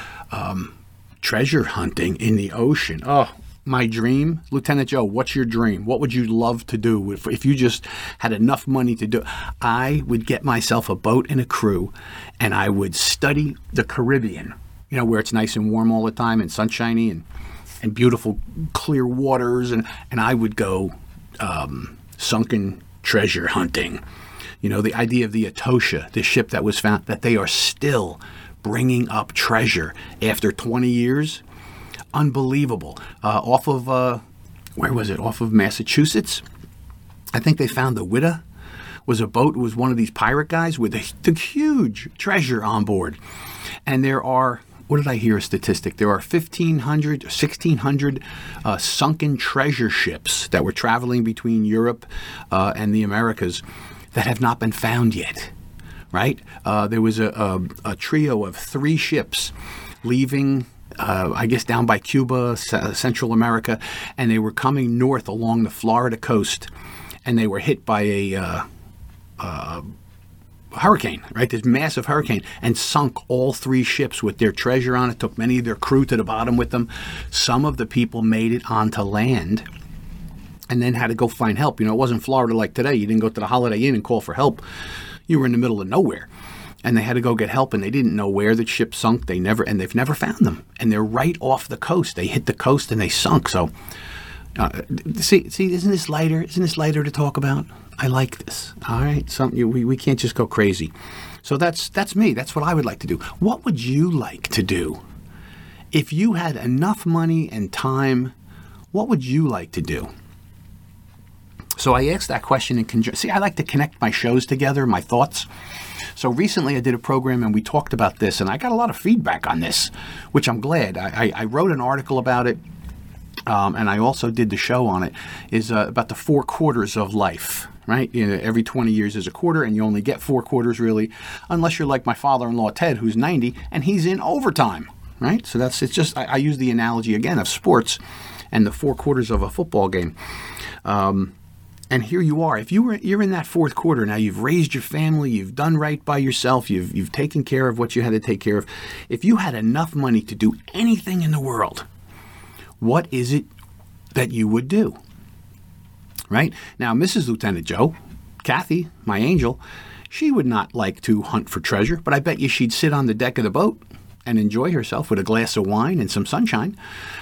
Treasure hunting in the ocean. Oh, my dream, Lieutenant Joe, what's your dream? What would you love to do if you just had enough money to do it? I would get myself a boat and a crew, and I would study the Caribbean, where it's nice and warm all the time and sunshiny and beautiful clear waters, and I would go sunken treasure hunting. The idea of the Etosha, the ship that was found, that they are still bringing up treasure after 20 years. Unbelievable. Off of where was it? Off of Massachusetts. I think they found the Whydah was a boat. It was one of these pirate guys with the huge treasure on board. And there are, what did I hear a statistic? There are 1,500, 1,600 sunken treasure ships that were traveling between Europe and the Americas that have not been found yet, right? There was a trio of 3 ships leaving, I guess, down by Cuba, Central America, and they were coming north along the Florida coast, and they were hit by a hurricane, right? This massive hurricane, and sunk all 3 ships with their treasure on it, took many of their crew to the bottom with them. Some of the people made it onto land and then had to go find help. You know, it wasn't Florida like today. You didn't go to the Holiday Inn and call for help. You were in the middle of nowhere. And they had to go get help, and they didn't know where the ship sunk. They've never found them. And they're right off the coast. They hit the coast and they sunk. So, see, isn't this lighter? Isn't this lighter to talk about? I like this. All right, we can't just go crazy. So that's me. That's what I would like to do. What would you like to do if you had enough money and time? What would you like to do? So I asked that question in conjunction. See, I like to connect my shows together, my thoughts. So recently I did a program and we talked about this, and I got a lot of feedback on this, which I'm glad. I wrote an article about it, and I also did the show on it, is about the 4 quarters of life, right? You know, every 20 years is a quarter, and you only get 4 quarters really, unless you're like my father-in-law, Ted, who's 90, and he's in overtime, right? So it's just, I use the analogy again of sports and the 4 quarters of a football game. And here you are. If you're in that 4th quarter now, you've raised your family, you've done right by yourself, you've taken care of what you had to take care of. If you had enough money to do anything in the world, what is it that you would do? Right? Now, Mrs. Lieutenant Joe, Kathy, my angel, she would not like to hunt for treasure, but I bet you she'd sit on the deck of the boat and enjoy herself with a glass of wine and some sunshine.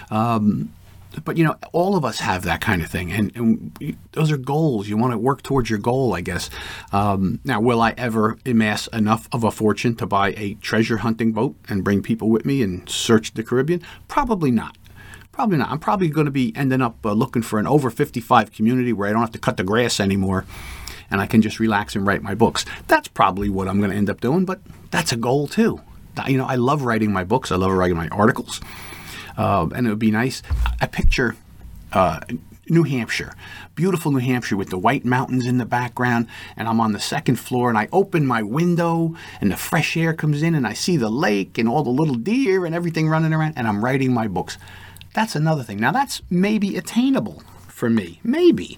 But, you know, all of us have that kind of thing. And those are goals. You want to work towards your goal, I guess. Now, will I ever amass enough of a fortune to buy a treasure hunting boat and bring people with me and search the Caribbean? Probably not. Probably not. I'm probably going to be ending up looking for an over 55 community where I don't have to cut the grass anymore and I can just relax and write my books. That's probably what I'm going to end up doing, but that's a goal too. You know, I love writing my books. I love writing my articles. And it would be nice. I picture New Hampshire, beautiful New Hampshire with the white mountains in the background, and I'm on the 2nd floor, and I open my window, and the fresh air comes in, and I see the lake and all the little deer and everything running around, and I'm writing my books. That's another thing. Now, that's maybe attainable for me. Maybe.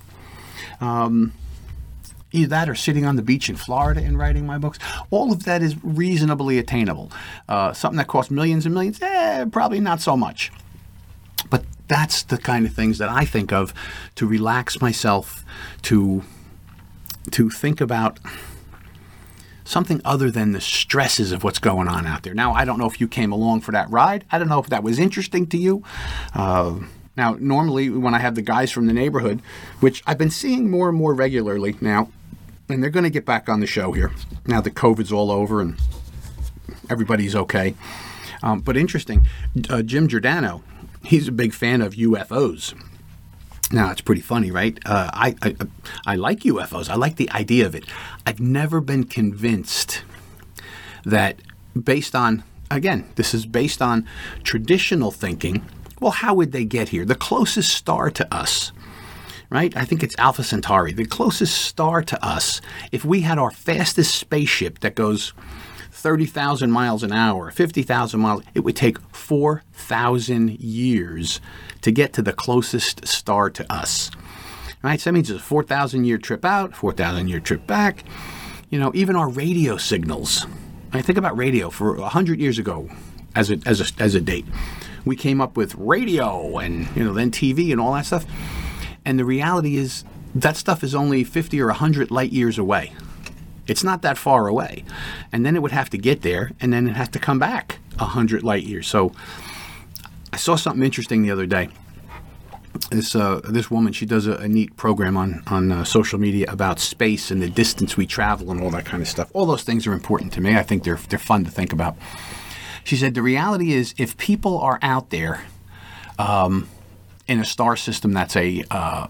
Either that or sitting on the beach in Florida and writing my books. All of that is reasonably attainable. Something that costs millions and millions, probably not so much. But that's the kind of things that I think of to relax myself, to think about something other than the stresses of what's going on out there. Now, I don't know if you came along for that ride. I don't know if that was interesting to you. Now, normally when I have the guys from the neighborhood, which I've been seeing more and more regularly now, and they're going to get back on the show here now that COVID's all over and everybody's okay. But interesting, Jim Giordano, he's a big fan of UFOs. Now, it's pretty funny, right? I like UFOs. I like the idea of it. I've never been convinced that based on, again, this is based on traditional thinking. Well, how would they get here? The closest star to us, right? I think it's Alpha Centauri. The closest star to us, if we had our fastest spaceship that goes 30,000 miles an hour, 50,000 miles, it would take 4,000 years to get to the closest star to us, right? So that means it's a 4,000-year trip out, 4,000-year trip back. You know, even our radio signals. I think about radio for 100 years ago as a date. We came up with radio and, you know, then TV and all that stuff. And the reality is that stuff is only 50 or 100 light years away. It's not that far away. And then it would have to get there, and then it has to come back 100 light years. So I saw something interesting the other day. This woman, she does a neat program on social media about space and the distance we travel and all that kind of stuff. All those things are important to me. I think they're fun to think about. She said the reality is if people are out there in a star system that's a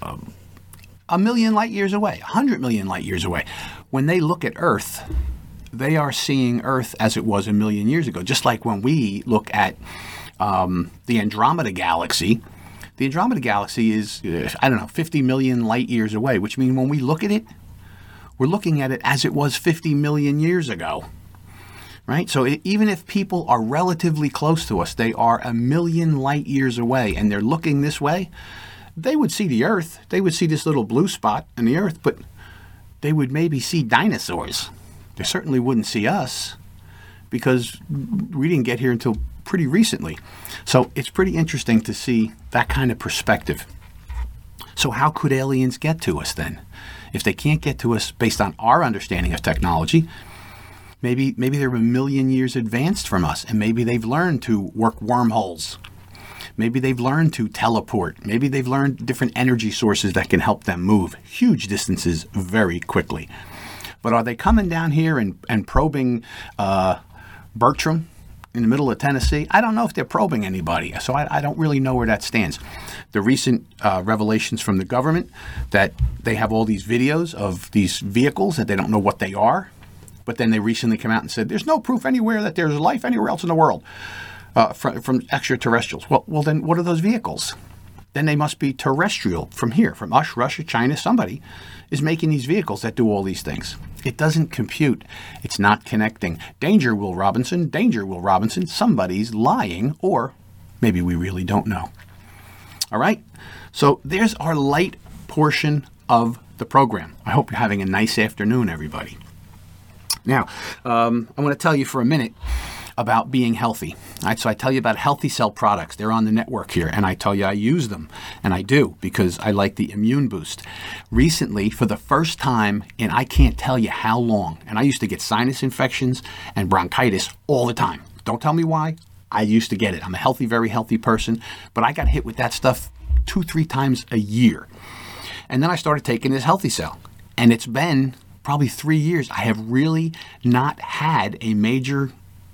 million light years away, 100 million light years away. When they look at Earth, they are seeing Earth as it was a million years ago. Just like when we look at the Andromeda Galaxy. The Andromeda Galaxy is, 50 million light years away, which means when we look at it, we're looking at it as it was 50 million years ago. Right? So even if people are relatively close to us, they are a million light years away, and they're looking this way, they would see the Earth. They would see this little blue spot in the Earth, but they would maybe see dinosaurs. They certainly wouldn't see us because we didn't get here until pretty recently. So it's pretty interesting to see that kind of perspective. So how could aliens get to us then? If they can't get to us based on our understanding of technology, maybe they're a million years advanced from us, and maybe they've learned to work wormholes. Maybe they've learned to teleport. Maybe they've learned different energy sources that can help them move huge distances very quickly. But are they coming down here and probing Bertram in the middle of Tennessee? I don't know if they're probing anybody, so I don't really know where that stands. The recent revelations from the government that they have all these videos of these vehicles that they don't know what they are, but then they recently come out and said there's no proof anywhere that there's life anywhere else in the world from extraterrestrials. Well, then what are those vehicles? Then they must be terrestrial from here, from us, Russia, China. Somebody is making these vehicles that do all these things. It doesn't compute. It's not connecting. Danger, Will Robinson. Danger, Will Robinson. Somebody's lying, or maybe we really don't know. All right? So there's our light portion of the program. I hope you're having a nice afternoon, everybody. Now, I want to tell you for a minute about being healthy. All right, so I tell you about Healthy Cell products. They're on the network here, and I tell you I use them, and I do because I like the immune boost. Recently, for the first time in I can't tell you how long, and I used to get sinus infections and bronchitis all the time. Don't tell me why. I used to get it. I'm a healthy, very healthy person, but I got hit with that stuff 2-3 times a year. And then I started taking this Healthy Cell, and it's been probably 3 years. I have really not had a major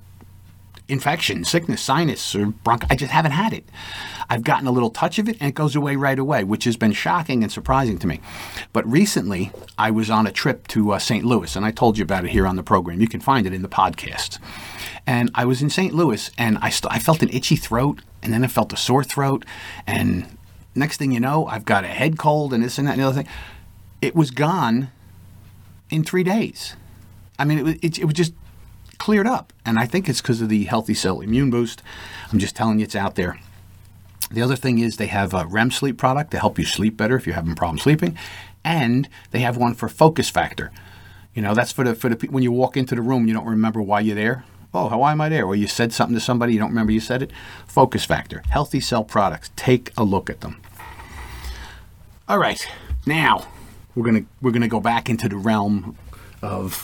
infection, sickness, sinus, or bronchitis. I just haven't had it. I've gotten a little touch of it, and it goes away right away, which has been shocking and surprising to me. But recently, I was on a trip to St. Louis, and I told you about it here on the program. You can find it in the podcast. And I was in St. Louis, and I felt an itchy throat, and then I felt a sore throat, and next thing you know, I've got a head cold, and this and that and the other thing. It was gone in 3 days. I mean, it was just cleared up. And I think it's because of the Healthy Cell Immune Boost. I'm just telling you, it's out there. The other thing is they have a REM sleep product to help you sleep better if you're having problems sleeping. And they have one for Focus Factor. You know, that's for the when you walk into the room, you don't remember why you're there. Oh, why am I there? Or you said something to somebody, you don't remember you said it. Focus Factor. Healthy Cell products. Take a look at them. All right. Now, we're gonna go back into the realm of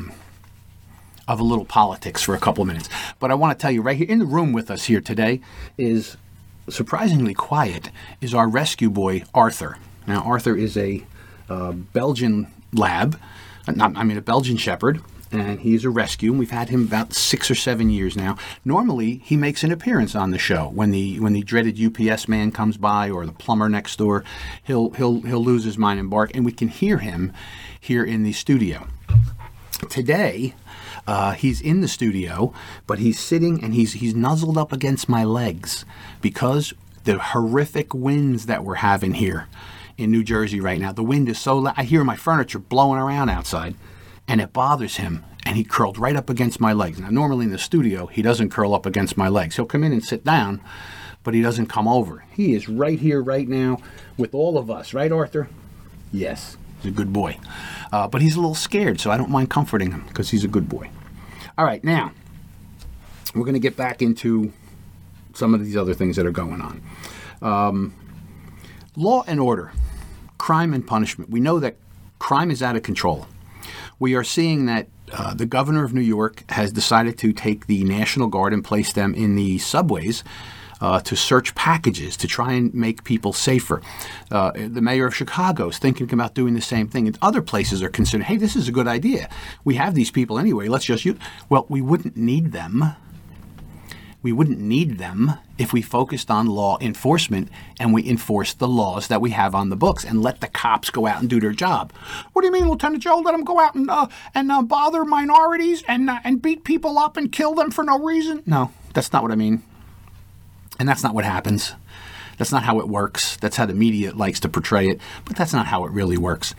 a little politics for a couple of minutes. But I want to tell you right here in the room with us here today is surprisingly quiet is our rescue boy, Arthur. Now, Arthur is a Belgian lab, a Belgian shepherd, and he's a rescue. And we've had him about 6 or 7 years now. Normally, he makes an appearance on the show when the dreaded UPS man comes by or the plumber next door. He'll lose his mind and bark, and we can hear him here in the studio. Today, he's in the studio, but he's sitting and he's nuzzled up against my legs because the horrific winds that we're having here in New Jersey right now. The wind is so loud. I hear my furniture blowing around outside, and it bothers him, and he curled right up against my legs. Now, normally in the studio, he doesn't curl up against my legs. He'll come in and sit down, but he doesn't come over. He is right here right now with all of us. Right, Arthur? Yes, he's a good boy. But he's a little scared, so I don't mind comforting him because he's a good boy. All right, now, we're going to get back into some of these other things that are going on. Law and order, crime and punishment. We know that crime is out of control. We are seeing that the governor of New York has decided to take the National Guard and place them in the subways to search packages to try and make people safer. The mayor of Chicago is thinking about doing the same thing. And other places are considering, hey, this is a good idea. We have these people anyway. Let's just use. Well, we wouldn't need them. We wouldn't need them if we focused on law enforcement and we enforced the laws that we have on the books and let the cops go out and do their job. What do you mean, Lieutenant Joe? Let them go out and bother minorities and beat people up and kill them for no reason? No, that's not what I mean. And that's not what happens. That's not how it works. That's how the media likes to portray it, but that's not how it really works.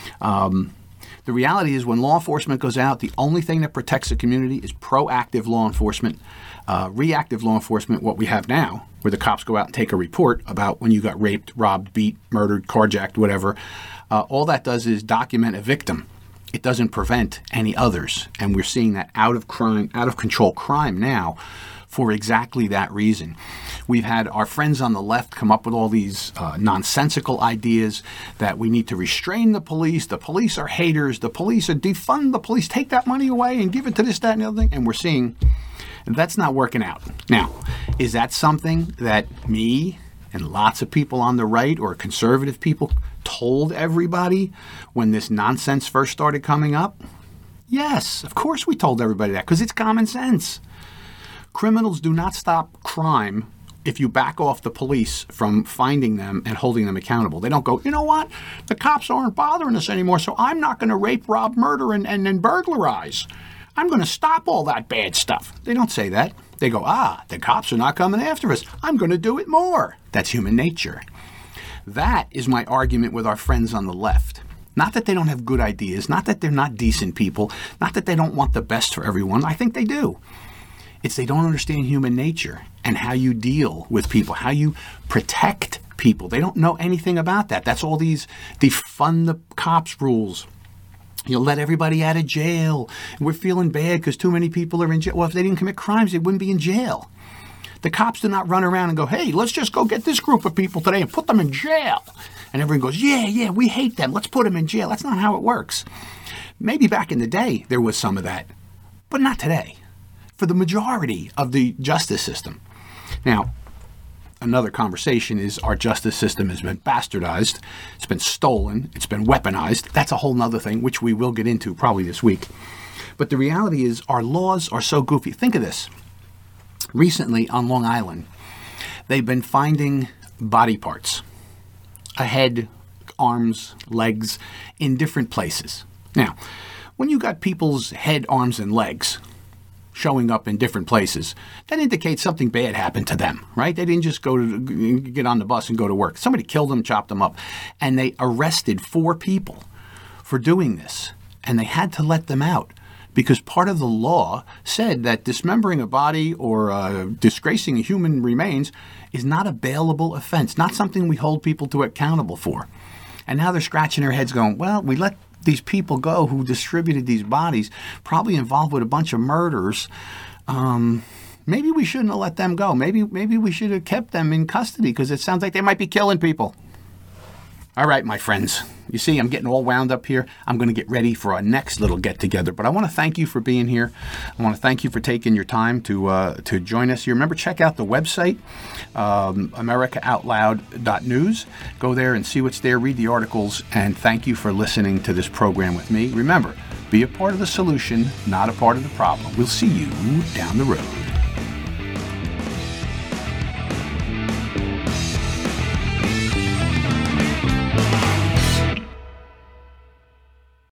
The reality is when law enforcement goes out, the only thing that protects the community is proactive law enforcement. Reactive law enforcement, what we have now, where the cops go out and take a report about when you got raped, robbed, beat, murdered, carjacked, whatever, all that does is document a victim. It doesn't prevent any others. And we're seeing that out of control crime now for exactly that reason. We've had our friends on the left come up with all these nonsensical ideas that we need to restrain the police are haters, the police are defund the police, take that money away and give it to this, that, and the other thing. And we're seeing that's not working out. Now, is that something that me and lots of people on the right or conservative people told everybody when this nonsense first started coming up? Yes, of course we told everybody that, because it's common sense. Criminals do not stop crime if you back off the police from finding them and holding them accountable. They don't go, you know what, the cops aren't bothering us anymore, so I'm not going to rape, rob, murder, and then burglarize. I'm going to stop all that bad stuff. They don't say that. They go, the cops are not coming after us. I'm going to do it more. That's human nature. That is my argument with our friends on the left. Not that they don't have good ideas, not that they're not decent people, not that they don't want the best for everyone. I think they do. It's they don't understand human nature and how you deal with people, how you protect people. They don't know anything about that. That's all these defund the cops rules. You'll let everybody out of jail. We're feeling bad because too many people are in jail. Well, if they didn't commit crimes, they wouldn't be in jail. The cops do not run around and go, hey, let's just go get this group of people today and put them in jail. And everyone goes, yeah, we hate them. Let's put them in jail. That's not how it works. Maybe back in the day there was some of that, but not today. For the majority of the justice system. Now, another conversation is our justice system has been bastardized, it's been stolen, it's been weaponized. That's a whole nother thing, which we will get into probably this week. But the reality is our laws are so goofy. Think of this. Recently on Long Island, they've been finding body parts, a head, arms, legs, in different places. Now, when you got people's head, arms, and legs showing up in different places, that indicates something bad happened to them, right? They didn't just go to get on the bus and go to work. Somebody killed them, chopped them up, and they arrested 4 people for doing this, and they had to let them out because part of the law said that dismembering a body or disgracing a human remains is not a bailable offense, not something we hold people to accountable for. And now they're scratching their heads going, well, we let these people go who distributed these bodies, probably involved with a bunch of murders. Maybe we shouldn't have let them go. Maybe we should have kept them in custody because it sounds like they might be killing people. All right, my friends. You see, I'm getting all wound up here. I'm going to get ready for our next little get-together. But I want to thank you for being here. I want to thank you for taking your time to join us here. Remember, check out the website, AmericaOutloud.news. Go there and see what's there. Read the articles. And thank you for listening to this program with me. Remember, be a part of the solution, not a part of the problem. We'll see you down the road.